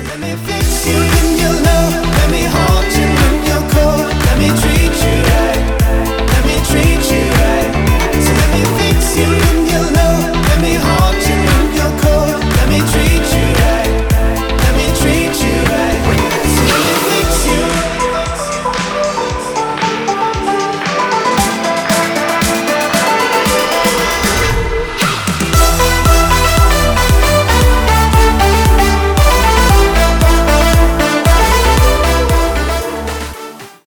Let me fix you in your love. Let me hold you when you're cold. Let me treat